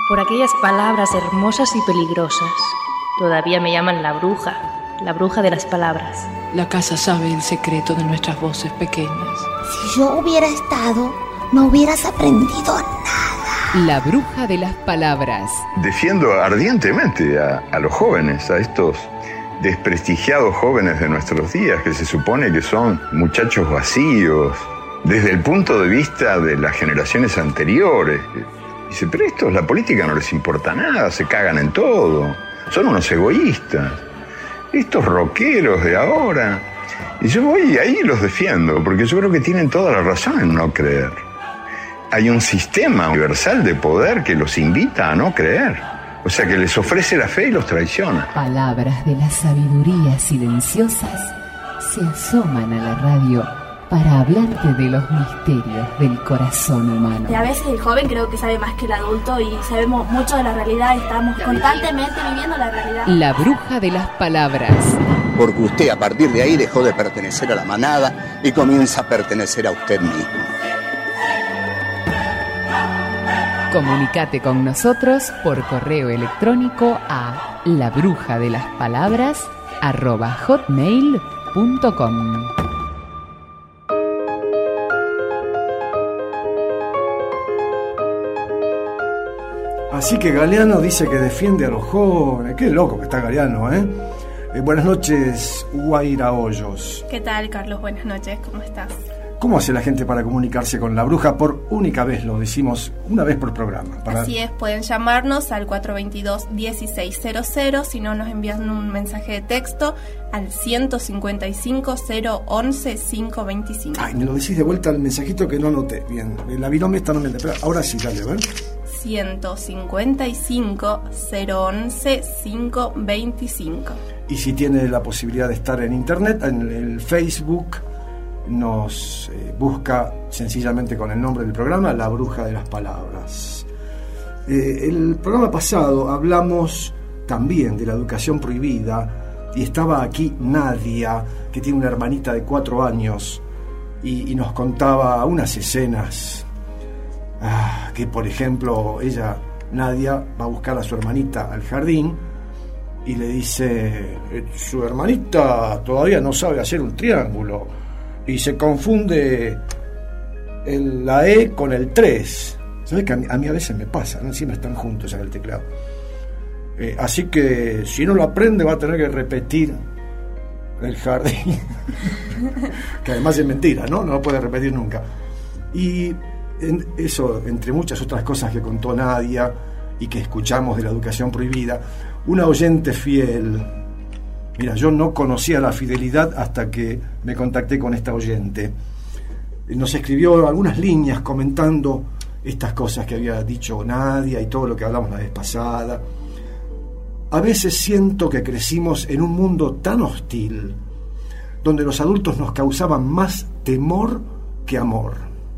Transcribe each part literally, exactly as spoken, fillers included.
por aquellas palabras hermosas y peligrosas. Todavía me llaman la bruja, la bruja de las palabras. La casa sabe el secreto de nuestras voces pequeñas. Si yo hubiera estado, no hubieras aprendido nada. La bruja de las palabras. Defiendo ardientemente a, a los jóvenes, a estos desprestigiados jóvenes de nuestros días, que se supone que son muchachos vacíos, desde el punto de vista de las generaciones anteriores. Dice, pero estos, la política no les importa nada, se cagan en todo, son unos egoístas. Estos rockeros de ahora. Y yo voy y ahí los defiendo, porque yo creo que tienen toda la razón en no creer. Hay un sistema universal de poder que los invita a no creer. O sea, que les ofrece la fe y los traiciona. Palabras de la sabiduría silenciosas se asoman a la radio para hablarte de los misterios del corazón humano. Y a veces el joven creo que sabe más que el adulto y sabemos mucho de la realidad y estamos constantemente viviendo la realidad. La bruja de las palabras. Porque usted a partir de ahí dejó de pertenecer a la manada y comienza a pertenecer a usted mismo. Comunicate con nosotros por correo electrónico a labrujadelaspalabras arroba hotmail punto com. Así que Galeano dice que defiende a los jóvenes. Qué loco que está Galeano, ¿eh? eh buenas noches, Guaira Hoyos. ¿Qué tal, Carlos? Buenas noches, ¿cómo estás? ¿Cómo hace la gente para comunicarse con la bruja? Por única vez, lo decimos una vez por programa. Para... Así es, pueden llamarnos al cuatro dos dos, uno seis cero cero, si no nos envían un mensaje de texto al ciento cincuenta y cinco, cero once, quinientos veinticinco. Ay, me lo decís de vuelta el mensajito que no anoté. Bien, la virome esta no me... Pero ahora sí, dale, a ver. ciento cincuenta y cinco, cero once, quinientos veinticinco. Y si tiene la posibilidad de estar en internet, en el Facebook... nos eh, busca sencillamente con el nombre del programa, La Bruja de las Palabras. Eh, el programa pasado hablamos también de la educación prohibida y estaba aquí Nadia, que tiene una hermanita de cuatro años y, y nos contaba unas escenas ah, que, por ejemplo, ella, Nadia, va a buscar a su hermanita al jardín y le dice, su hermanita todavía no sabe hacer un triángulo y se confunde el, la E con el tres. ¿Sabes que a mí, a mí a veces me pasa, ¿no? Encima están juntos en el teclado. Eh, así que si no lo aprende va a tener que repetir el jardín. Que además es mentira, ¿no? No lo puede repetir nunca. Y en eso, entre muchas otras cosas que contó Nadia y que escuchamos de la educación prohibida, una oyente fiel... Mira, yo no conocía la fidelidad hasta que me contacté con esta oyente. Nos escribió algunas líneas comentando estas cosas que había dicho Nadia y todo lo que hablamos la vez pasada. A veces siento que crecimos en un mundo tan hostil, donde los adultos nos causaban más temor que amor.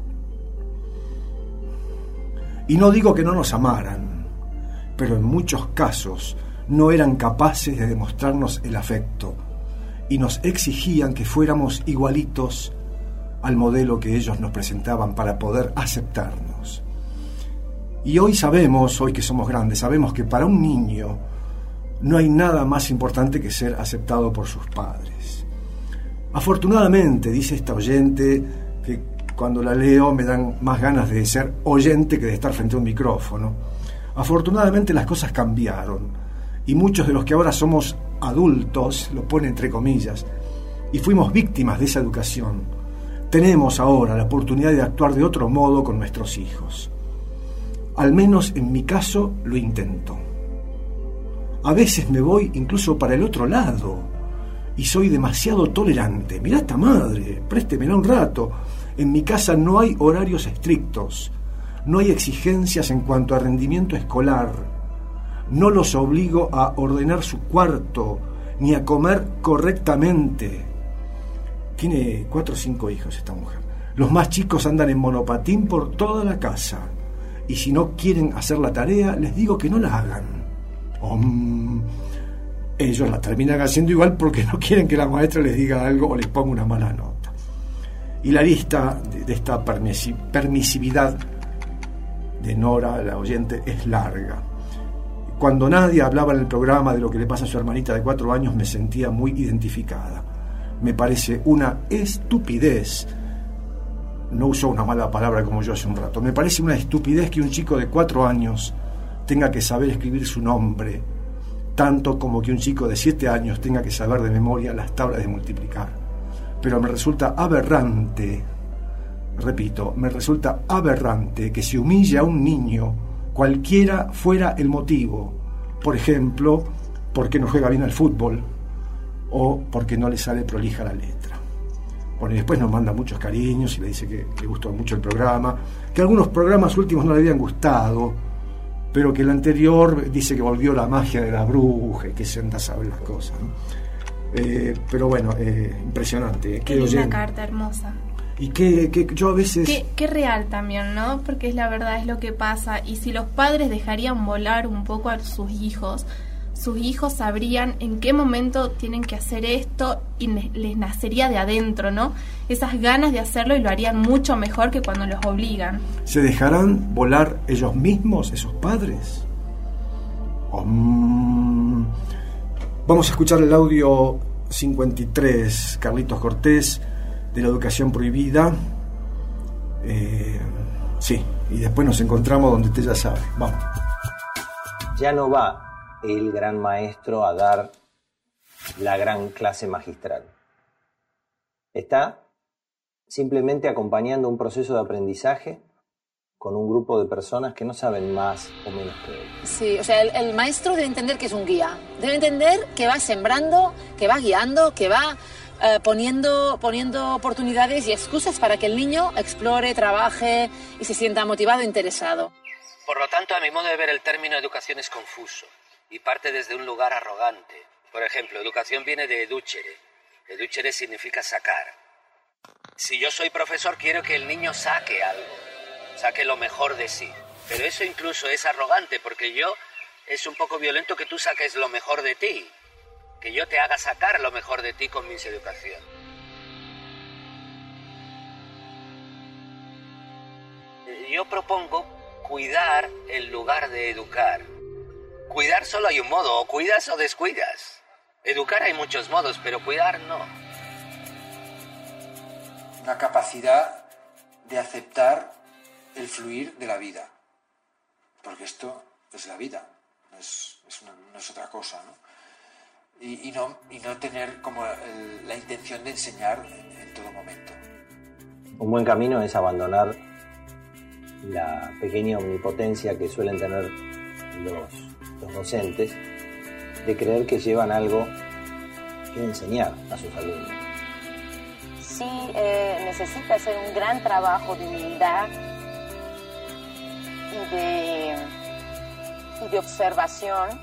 Y no digo que no nos amaran, pero en muchos casos no eran capaces de demostrarnos el afecto y nos exigían que fuéramos igualitos al modelo que ellos nos presentaban para poder aceptarnos. Y hoy sabemos, hoy que somos grandes, sabemos que para un niño no hay nada más importante que ser aceptado por sus padres. Afortunadamente, dice esta oyente, que cuando la leo me dan más ganas de ser oyente que de estar frente a un micrófono. Afortunadamente las cosas cambiaron. Y muchos de los que ahora somos adultos, lo pone entre comillas, y fuimos víctimas de esa educación, tenemos ahora la oportunidad de actuar de otro modo con nuestros hijos. Al menos en mi caso lo intento. A veces me voy incluso para el otro lado y soy demasiado tolerante. Mirá esta madre, préstemela un rato. En mi casa no hay horarios estrictos, no hay exigencias en cuanto a rendimiento escolar. No los obligo a ordenar su cuarto, ni a comer correctamente. Tiene cuatro o cinco hijos esta mujer. Los más chicos andan en monopatín por toda la casa. Y si no quieren hacer la tarea, les digo que no la hagan. Um, ellos la terminan haciendo igual porque no quieren que la maestra les diga algo o les ponga una mala nota. Y la lista de, de esta permisi- permisividad de Nora, la oyente, es larga. Cuando nadie hablaba en el programa de lo que le pasa a su hermanita de cuatro años, me sentía muy identificada. Me parece una estupidez, no usó una mala palabra como yo hace un rato, me parece una estupidez que un chico de cuatro años tenga que saber escribir su nombre, tanto como que un chico de siete años tenga que saber de memoria las tablas de multiplicar. Pero me resulta aberrante, repito, me resulta aberrante que se humille a un niño, cualquiera fuera el motivo. Por ejemplo, porque no juega bien al fútbol o porque no le sale prolija la letra. Bueno, y después nos manda muchos cariños y le dice que le gustó mucho el programa, que algunos programas últimos no le habían gustado, pero que el anterior dice que volvió la magia de la bruja y que se anda a saber las cosas, ¿no? Eh, pero bueno, eh, impresionante. Qué linda oyente. Carta, hermosa. Y que, que yo a veces... Qué, qué real también, ¿no? Porque es la verdad, es lo que pasa. Y si los padres dejarían volar un poco a sus hijos, sus hijos sabrían en qué momento tienen que hacer esto y les nacería de adentro, ¿no? Esas ganas de hacerlo, y lo harían mucho mejor que cuando los obligan. ¿Se dejarán volar ellos mismos, esos padres? Um, vamos a escuchar el audio cincuenta y tres, Carlitos Cortés, de la educación prohibida. Eh, sí, y después nos encontramos donde usted ya sabe. Vamos. Ya no va el gran maestro a dar la gran clase magistral. Está simplemente acompañando un proceso de aprendizaje con un grupo de personas que no saben más o menos que él. Sí, o sea, el, el maestro debe entender que es un guía. Debe entender que va sembrando, que va guiando, que va eh, poniendo, poniendo oportunidades y excusas para que el niño explore, trabaje y se sienta motivado e interesado. Por lo tanto, a mi modo de ver, el término educación es confuso y parte desde un lugar arrogante. Por ejemplo, educación viene de educere. Educere significa sacar. Si yo soy profesor, quiero que el niño saque algo, saque lo mejor de sí. Pero eso incluso es arrogante, porque yo es un poco violento que tú saques lo mejor de ti, que yo te haga sacar lo mejor de ti con mis educación. Yo propongo cuidar en lugar de educar. Cuidar solo hay un modo, o cuidas o descuidas. Educar hay muchos modos, pero cuidar no. Una capacidad de aceptar el fluir de la vida, porque esto es la vida, no es, es, una, no es otra cosa, ¿no? Y, y no y no tener como el, la intención de enseñar en, en todo momento. Un buen camino es abandonar la pequeña omnipotencia que suelen tener los, los docentes, de creer que llevan algo que enseñar a sus alumnos. Sí, eh, necesita hacer un gran trabajo de humildad y de, y de observación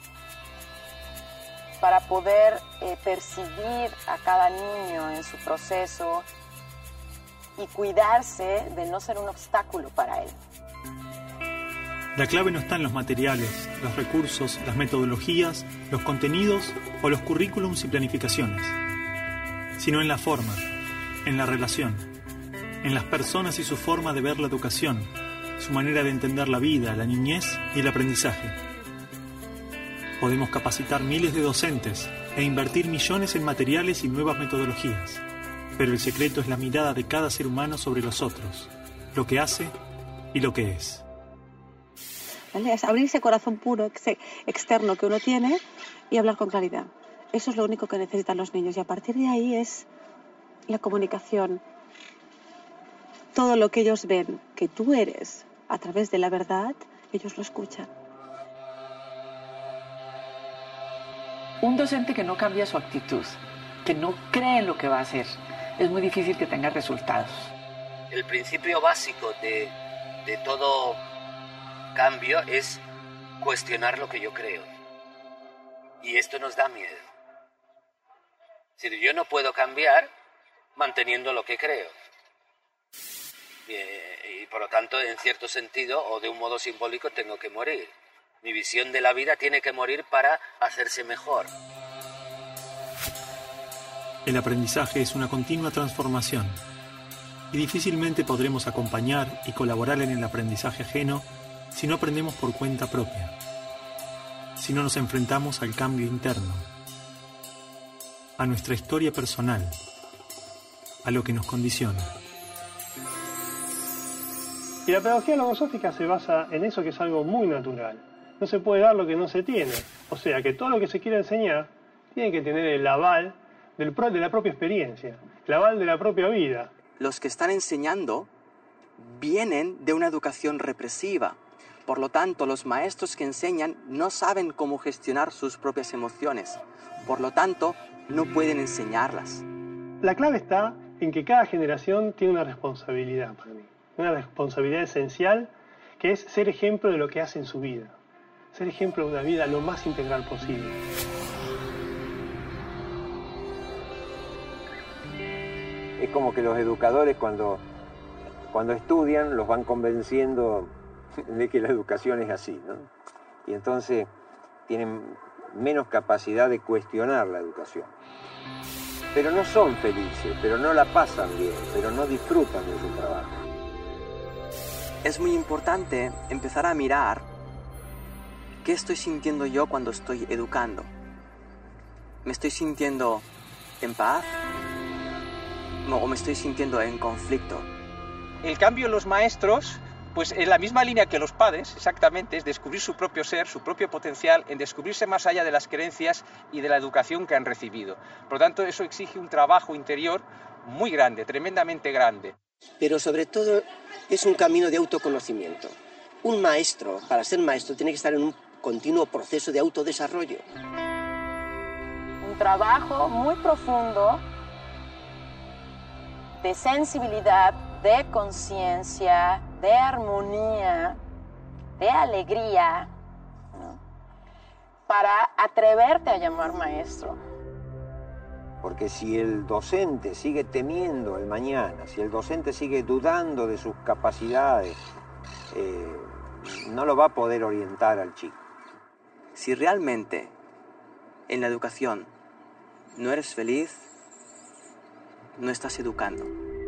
para poder eh, percibir a cada niño en su proceso y cuidarse de no ser un obstáculo para él. La clave no está en los materiales, los recursos, las metodologías, los contenidos o los currículums y planificaciones, sino en la forma, en la relación, en las personas y su forma de ver la educación, su manera de entender la vida, la niñez y el aprendizaje. Podemos capacitar miles de docentes e invertir millones en materiales y nuevas metodologías, pero el secreto es la mirada de cada ser humano sobre los otros, lo que hace y lo que es. ¿Vale? Es abrir ese corazón puro, ese externo que uno tiene y hablar con claridad. Eso es lo único que necesitan los niños, y a partir de ahí es la comunicación. Todo lo que ellos ven que tú eres a través de la verdad, ellos lo escuchan. Un docente que no cambia su actitud, que no cree en lo que va a hacer, es muy difícil que tenga resultados. El principio básico de, de todo cambio es cuestionar lo que yo creo. Y esto nos da miedo. Es decir, yo no puedo cambiar manteniendo lo que creo. Y, y por lo tanto, en cierto sentido, o de un modo simbólico, tengo que morir. Mi visión de la vida tiene que morir para hacerse mejor. El aprendizaje es una continua transformación. y difícilmente podremos acompañar y colaborar en el aprendizaje ajeno si no aprendemos por cuenta propia, si no nos enfrentamos al cambio interno, a nuestra historia personal, a lo que nos condiciona. Y la pedagogía logosófica se basa en eso, que es algo muy natural. No se puede dar lo que no se tiene. O sea, que todo lo que se quiere enseñar tiene que tener el aval del pro, de la propia experiencia, el aval de la propia vida. Los que están enseñando vienen de una educación represiva. Por lo tanto, los maestros que enseñan no saben cómo gestionar sus propias emociones. Por lo tanto, no pueden enseñarlas. La clave está en que cada generación tiene una responsabilidad para mí. Una responsabilidad esencial, que es ser ejemplo de lo que hace en su vida. Ser ejemplo de una vida lo más integral posible. Es como que los educadores cuando, cuando estudian los van convenciendo de que la educación es así, ¿no? Y entonces tienen menos capacidad de cuestionar la educación. Pero no son felices, pero no la pasan bien, pero no disfrutan de su trabajo. Es muy importante empezar a mirar qué estoy sintiendo yo cuando estoy educando. ¿Me estoy sintiendo en paz? ¿O me estoy sintiendo en conflicto? El cambio en los maestros, pues en la misma línea que los padres, exactamente, es descubrir su propio ser, su propio potencial, en descubrirse más allá de las creencias y de la educación que han recibido. Por lo tanto, eso exige un trabajo interior muy grande, tremendamente grande. Pero sobre todo es un camino de autoconocimiento. Un maestro, para ser maestro, tiene que estar en un continuo proceso de autodesarrollo. Un trabajo muy profundo de sensibilidad, de conciencia, de armonía, de alegría, ¿no? Para atreverte a llamar maestro. Porque si el docente sigue temiendo el mañana, si el docente sigue dudando de sus capacidades, eh, no lo va a poder orientar al chico. Si realmente en la educación no eres feliz, no estás educando.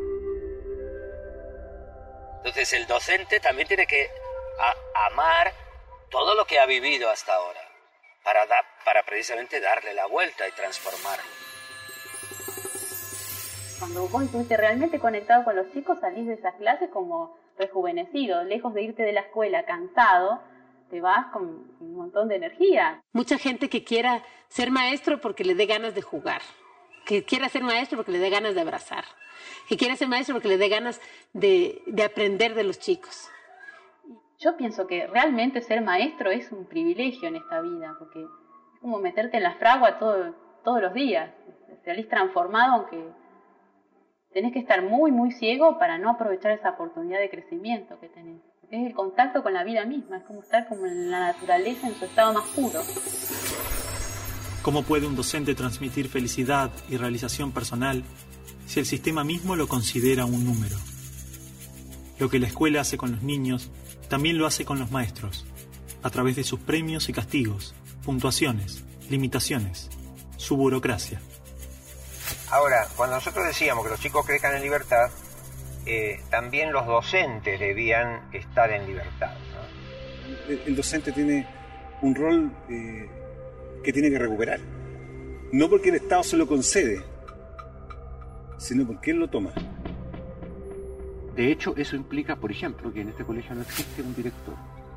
Entonces el docente también tiene que a- amar todo lo que ha vivido hasta ahora para, da- para precisamente darle la vuelta y transformarlo. Cuando vos estuviste realmente conectado con los chicos, salís de esas clases como rejuvenecido, lejos de irte de la escuela cansado, te vas con un montón de energía. Mucha gente que quiera ser maestro porque le dé ganas de jugar, que quiera ser maestro porque le dé ganas de abrazar, que quiera ser maestro porque le dé ganas de, de aprender de los chicos. Yo pienso que realmente ser maestro es un privilegio en esta vida, porque es como meterte en la fragua todo, todos los días. Salís transformado, aunque tenés que estar muy, muy ciego para no aprovechar esa oportunidad de crecimiento que tenés. Es el contacto con la vida misma, es como estar como en la naturaleza en su estado más puro. ¿Cómo puede un docente transmitir felicidad y realización personal si el sistema mismo lo considera un número? Lo que la escuela hace con los niños, también lo hace con los maestros, a través de sus premios y castigos, puntuaciones, limitaciones, su burocracia. Ahora, cuando nosotros decíamos que los chicos crezcan en libertad, eh, también los docentes debían estar en libertad, ¿no? El, el docente tiene un rol eh, que tiene que recuperar. No porque el Estado se lo concede, sino porque él lo toma. De hecho, eso implica, por ejemplo, que en este colegio no existe un director.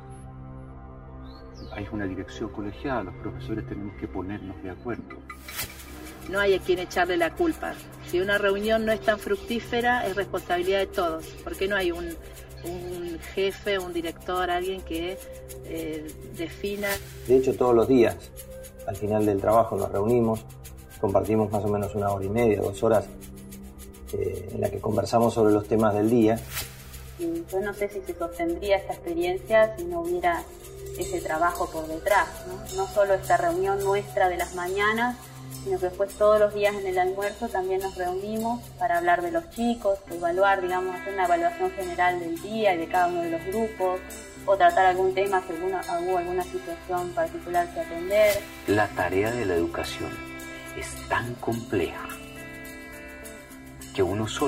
Hay una dirección colegiada, los profesores tenemos que ponernos de acuerdo. No hay a quien echarle la culpa. Si una reunión no es tan fructífera, es responsabilidad de todos. Porque no hay un, un jefe, un director, alguien que eh, defina. De hecho, todos los días, al final del trabajo, nos reunimos, compartimos más o menos una hora y media, dos horas, eh, en la que conversamos sobre los temas del día. Y yo no sé si se sostendría esta experiencia si no hubiera ese trabajo por detrás, ¿no? No solo esta reunión nuestra de las mañanas, sino que después todos los días en el almuerzo también nos reunimos para hablar de los chicos, evaluar, digamos, hacer una evaluación general del día y de cada uno de los grupos, o tratar algún tema si alguna, hubo alguna situación particular que atender. La tarea de la educación es tan compleja que uno solo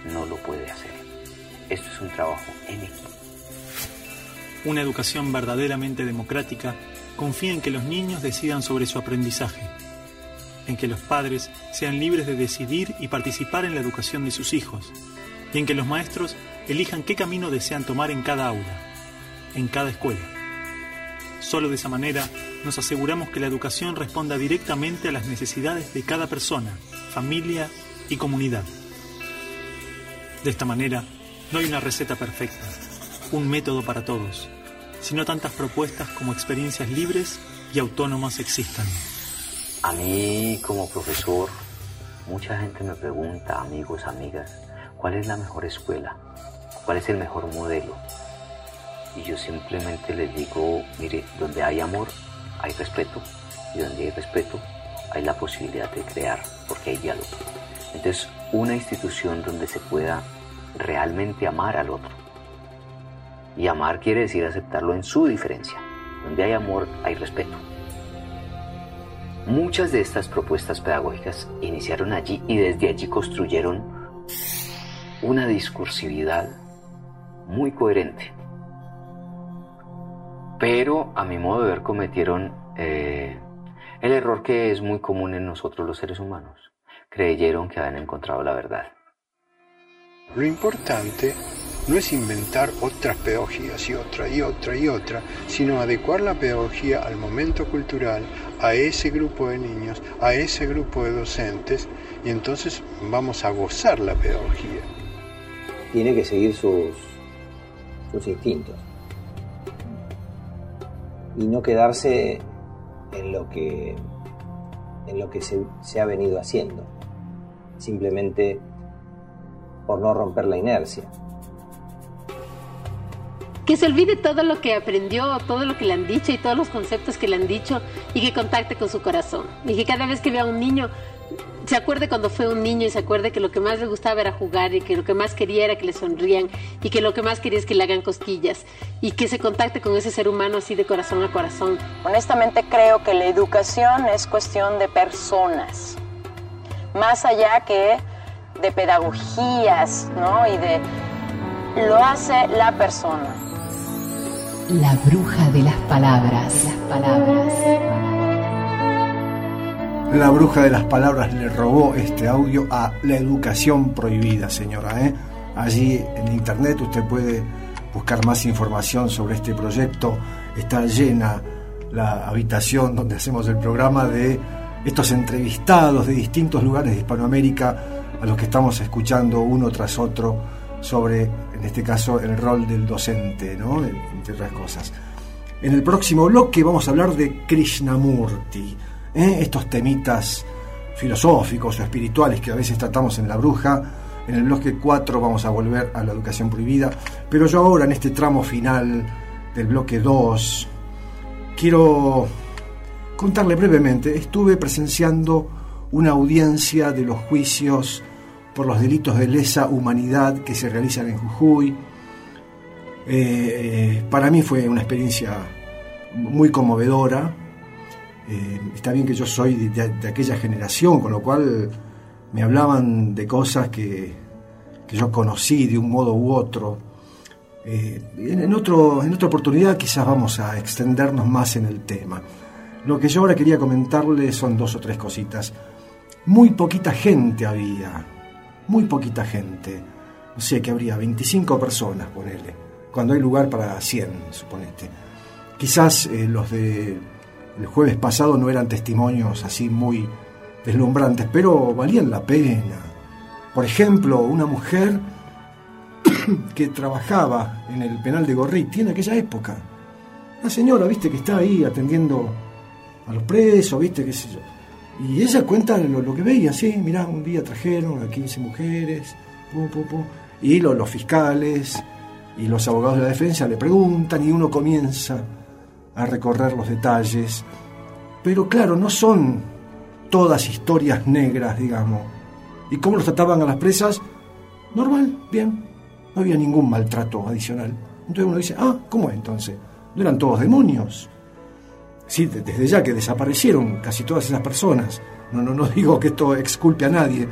no lo puede hacer. Esto es un trabajo en equipo. Una educación verdaderamente democrática confía en que los niños decidan sobre su aprendizaje, en que los padres sean libres de decidir y participar en la educación de sus hijos, y en que los maestros elijan qué camino desean tomar en cada aula, en cada escuela. Solo de esa manera nos aseguramos que la educación responda directamente a las necesidades de cada persona, familia y comunidad. De esta manera, no hay una receta perfecta, un método para todos, sino tantas propuestas como experiencias libres y autónomas existan. A mí, como profesor, mucha gente me pregunta, amigos, amigas, ¿cuál es la mejor escuela? ¿Cuál es el mejor modelo? Y yo simplemente les digo, mire, donde hay amor, hay respeto, y donde hay respeto, hay la posibilidad de crear, porque hay diálogo. Entonces, una institución donde se pueda realmente amar al otro. Y amar quiere decir aceptarlo en su diferencia. Donde hay amor, hay respeto. Muchas de estas propuestas pedagógicas iniciaron allí y desde allí construyeron una discursividad muy coherente. Pero a mi modo de ver cometieron eh, el error que es muy común en nosotros los seres humanos. Creyeron que habían encontrado la verdad. Lo importante no es inventar otras pedagogías y otra y otra y otra, sino adecuar la pedagogía al momento cultural, a ese grupo de niños, a ese grupo de docentes, y entonces vamos a gozar la pedagogía. Tiene que seguir sus, sus instintos y no quedarse en lo que, en lo que se, se ha venido haciendo, simplemente por no romper la inercia. Que se olvide todo lo que aprendió, todo lo que le han dicho y todos los conceptos que le han dicho, y que contacte con su corazón. Y que cada vez que vea a un niño, se acuerde cuando fue un niño y se acuerde que lo que más le gustaba era jugar y que lo que más quería era que le sonrían y que lo que más quería es que le hagan cosquillas, y que se contacte con ese ser humano así de corazón a corazón. Honestamente creo que la educación es cuestión de personas, más allá que de pedagogías, ¿no? Y de lo hace la persona. La bruja de las palabras. Las palabras. La bruja de las palabras le robó este audio a La Educación Prohibida, señora, ¿eh? Allí en internet usted puede buscar más información sobre este proyecto. Está llena la habitación donde hacemos el programa de estos entrevistados de distintos lugares de Hispanoamérica, a los que estamos escuchando uno tras otro sobre, en este caso, el rol del docente, ¿no? Entre otras cosas. En el próximo bloque vamos a hablar de Krishnamurti, ¿eh? Estos temitas filosóficos o espirituales que a veces tratamos en La Bruja. En el bloque cuatro vamos a volver a La Educación Prohibida, pero yo ahora, en este tramo final del bloque dos, quiero contarle brevemente. Estuve presenciando una audiencia de los juicios por los delitos de lesa humanidad que se realizan en Jujuy. Eh, para mí fue una experiencia muy conmovedora. Eh, está bien que yo soy de, de, de aquella generación, con lo cual me hablaban de cosas que, que yo conocí de un modo u otro. Eh, en, en, otro, en otra oportunidad quizás vamos a extendernos más en el tema. Lo que yo ahora quería comentarle son dos o tres cositas. Muy poquita gente había, muy poquita gente. No sé, que habría veinticinco personas, ponele, cuando hay lugar para cien, suponete. Quizás eh, los de el jueves pasado no eran testimonios así muy deslumbrantes, pero valían la pena. Por ejemplo, una mujer que trabajaba en el penal de Gorriti en aquella época. Una señora, viste, que está ahí atendiendo a los presos, viste, qué sé yo. Y ella cuenta lo, lo que veía, sí, mirá, un día trajeron a quince mujeres, pum, pum, pum, y lo, los fiscales y los abogados de la defensa le preguntan y uno comienza a recorrer los detalles. Pero claro, no son todas historias negras, digamos. ¿Y cómo los trataban a las presas? Normal, bien, no había ningún maltrato adicional. Entonces uno dice, ah, ¿cómo es entonces? ¿No eran todos demonios? Sí, desde ya que desaparecieron casi todas esas personas. No, no, no digo que esto exculpe a nadie,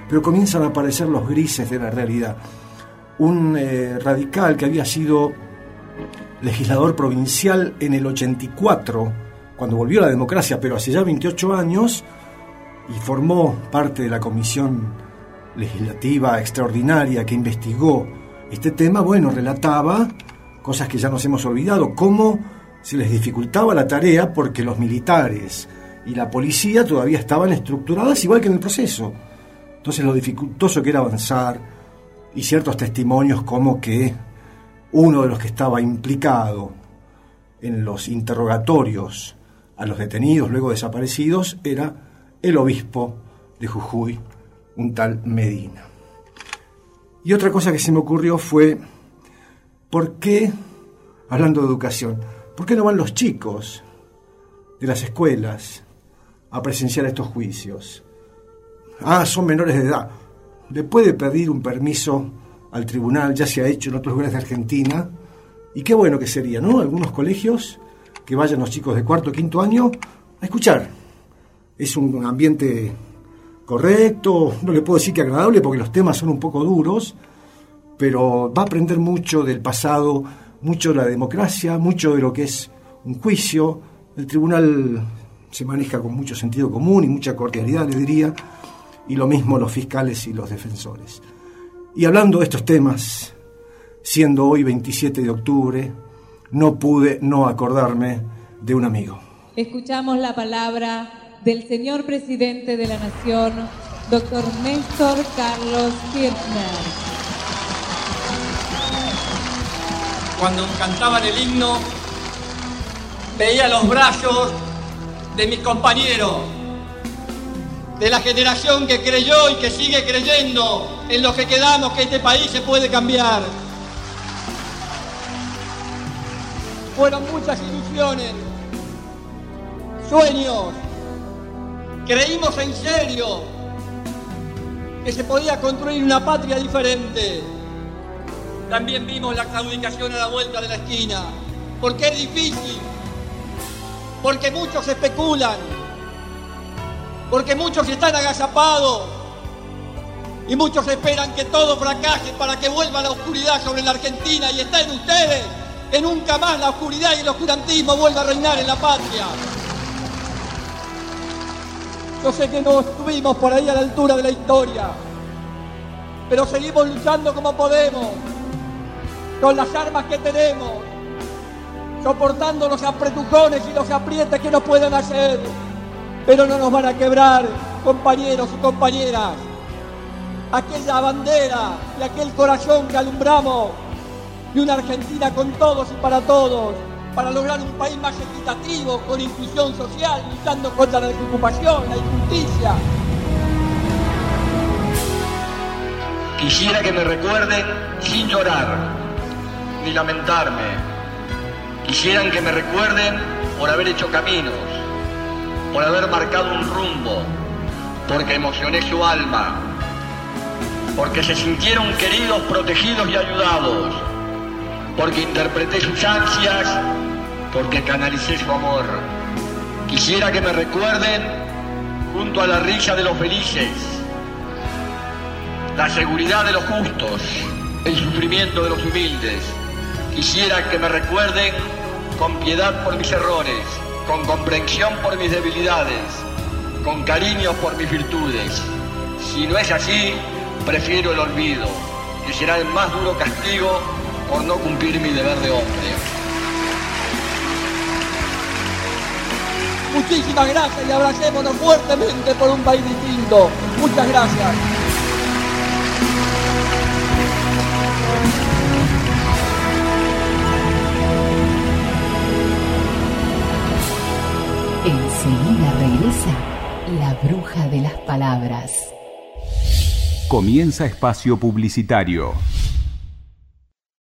pero comienzan a aparecer los grises de la realidad. Un eh, radical que había sido legislador provincial en el ochenta y cuatro, cuando volvió la democracia, pero hace ya veintiocho años, y formó parte de la comisión legislativa extraordinaria que investigó este tema, bueno, relataba cosas que ya nos hemos olvidado, cómo se les dificultaba la tarea porque los militares y la policía todavía estaban estructuradas igual que en el proceso. Entonces lo dificultoso que era avanzar, y ciertos testimonios como que uno de los que estaba implicado en los interrogatorios a los detenidos luego desaparecidos era el obispo de Jujuy, un tal Medina. Y otra cosa que se me ocurrió fue, ¿por qué, hablando de educación, por qué no van los chicos de las escuelas a presenciar estos juicios? Ah, son menores de edad. Le puede pedir un permiso al tribunal, ya se ha hecho en otros lugares de Argentina, y qué bueno que sería, ¿no? Algunos colegios que vayan los chicos de cuarto o quinto año a escuchar. Es un ambiente correcto, no le puedo decir que agradable porque los temas son un poco duros, pero va a aprender mucho del pasado, mucho de la democracia, mucho de lo que es un juicio. El tribunal se maneja con mucho sentido común y mucha cordialidad, le diría, y lo mismo los fiscales y los defensores. Y hablando de estos temas, siendo hoy veintisiete de octubre, no pude no acordarme de un amigo. Escuchamos la palabra del señor presidente de la Nación, doctor Néstor Carlos Kirchner. Cuando cantaban el himno, veía los brazos de mis compañeros, de la generación que creyó y que sigue creyendo en lo que quedamos, que este país se puede cambiar. Fueron muchas ilusiones, sueños. Creímos en serio que se podía construir una patria diferente. También vimos la claudicación a la vuelta de la esquina, porque es difícil, porque muchos especulan, porque muchos están agazapados y muchos esperan que todo fracase para que vuelva la oscuridad sobre la Argentina, y está en ustedes que nunca más la oscuridad y el oscurantismo vuelva a reinar en la patria. Yo sé que no estuvimos por ahí a la altura de la historia, pero seguimos luchando como podemos, con las armas que tenemos, soportando los apretujones y los aprietes que nos pueden hacer, pero no nos van a quebrar, compañeros y compañeras, aquella bandera y aquel corazón que alumbramos de una Argentina con todos y para todos, para lograr un país más equitativo, con inclusión social, luchando contra la desocupación, la injusticia. Quisiera que me recuerden sin llorar ni lamentarme. Quisieran que me recuerden por haber hecho caminos, por haber marcado un rumbo, porque emocioné su alma, porque se sintieron queridos, protegidos y ayudados, porque interpreté sus ansias, porque canalicé su amor. Quisiera que me recuerden junto a la risa de los felices, la seguridad de los justos, el sufrimiento de los humildes. Quisiera que me recuerden con piedad por mis errores, con comprensión por mis debilidades, con cariño por mis virtudes. Si no es así, prefiero el olvido, que será el más duro castigo por no cumplir mi deber de hombre. Muchísimas gracias y abracémonos fuertemente por un país distinto. Muchas gracias. Enseguida regresa la bruja de las palabras. Comienza espacio publicitario.